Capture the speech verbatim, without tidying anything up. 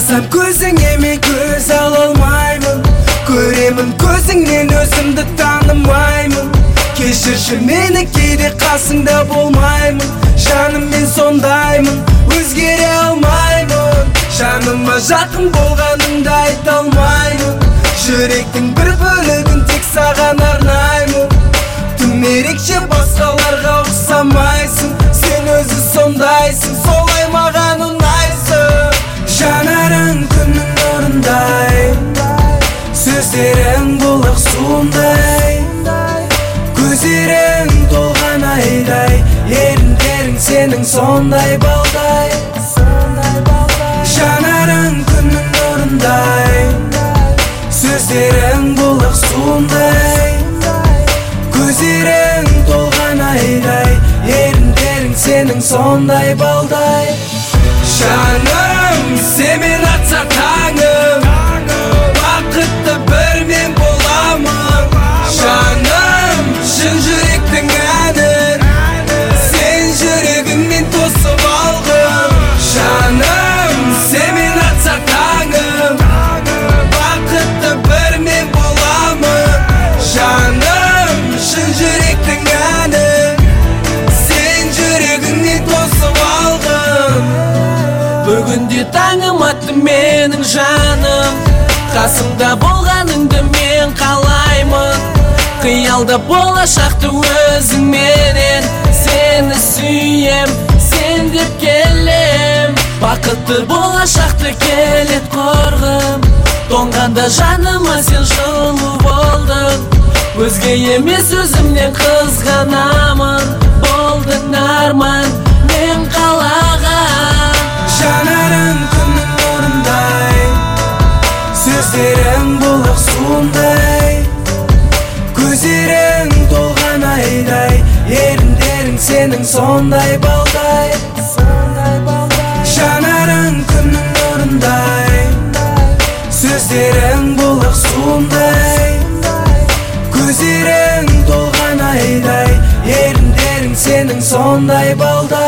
Қарасам көзіңе мен көз ала алмаймын, көремін көзіңнен өзімді танымаймын. Кешірші мені кейде қасыңда болмаймын, жаным мен сондаймын, өзгере алмаймын. Жаныма жақын болғаныңды айта алмаймын, жүректің бір бөлігін тек саған арнаймын. Тым ерекше басқаларға ұқсамайсың, сен өзі сондайсың, солай маған ұнайсың. Жанарың күннің нұрындай, сөздерің бұлақ суындай, көздерің толған айдай, еріндерің сенің сондай балдай. Жанарың күннің нұрындай, сөздерің бұлақ суындай, көздерің толған айдай, еріндерің сенің сондай балдай. Жаным, семен атса таңым, бақытты бір мен боламын. Жаным, шын жүректің әнін сен жүрегіңмен тосып алғын. Жаным, семен атса таңым, бақытты бір мен боламын. Жаным, шын жүректің әнін сен жүрегіңмен тосып алғын. Бүгінде таңым атты менің жаным, қасымда болғаныңды мен қалаймын. Қиялда болашақты өзіңменен, сені сүйем, сен деп келем. Бақытты болашақты келет қорғым, тоңғанда жаныма сен жылу болдың. Өзге емес өзімнен қызғанамын, болдың арман мен қалаған. Жанарың күннің нұрындай, сөздерің бұлақ суындай, көздерің толған айдай, еріндерің сенің сондай балдай. Жанарың күннің нұрындай, сөздерің бұлақ суындай, көздерің толған айдай, еріндерің сенің сондай балдай.